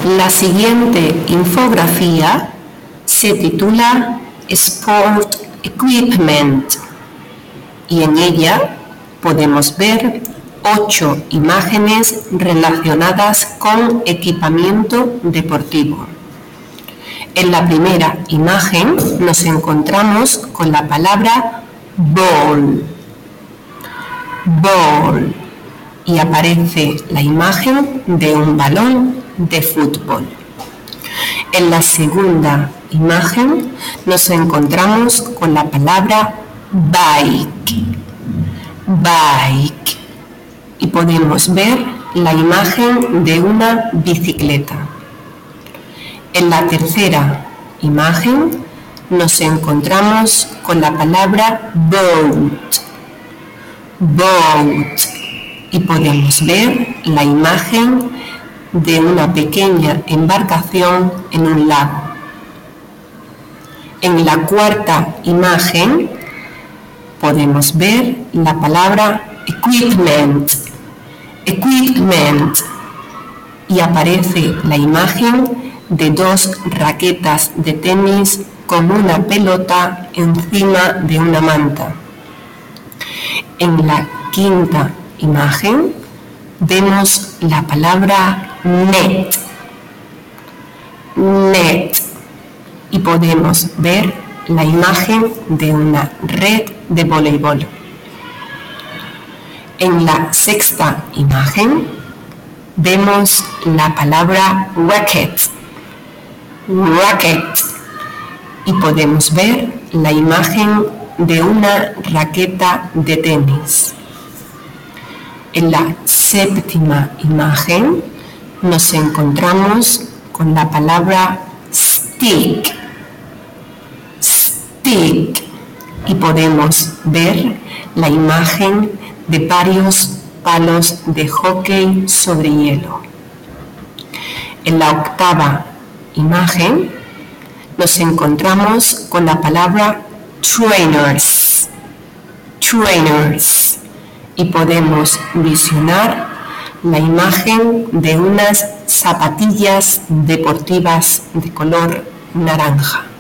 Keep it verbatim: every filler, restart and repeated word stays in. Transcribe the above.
La siguiente infografía se titula Sport Equipment y en ella podemos ver ocho imágenes relacionadas con equipamiento deportivo. En la primera imagen nos encontramos con la palabra ball, ball, y aparece la imagen de un balón de fútbol. En la segunda imagen nos encontramos con la palabra bike, bike, y podemos ver la imagen de una bicicleta. En la tercera imagen nos encontramos con la palabra boat, boat, y podemos ver la imagen de una pequeña embarcación en un lago. En la cuarta imagen podemos ver la palabra equipment, equipment, y aparece la imagen de dos raquetas de tenis con una pelota encima de una manta. En la quinta imagen vemos la palabra net, net, y podemos ver la imagen de una red de voleibol. En la sexta imagen vemos la palabra racket, racket, y podemos ver la imagen de una raqueta de tenis. En la séptima imagen nos encontramos con la palabra stick, stick, y podemos ver la imagen de varios palos de hockey sobre hielo. En la octava imagen nos encontramos con la palabra trainers, trainers, y podemos visionar la imagen de unas zapatillas deportivas de color naranja.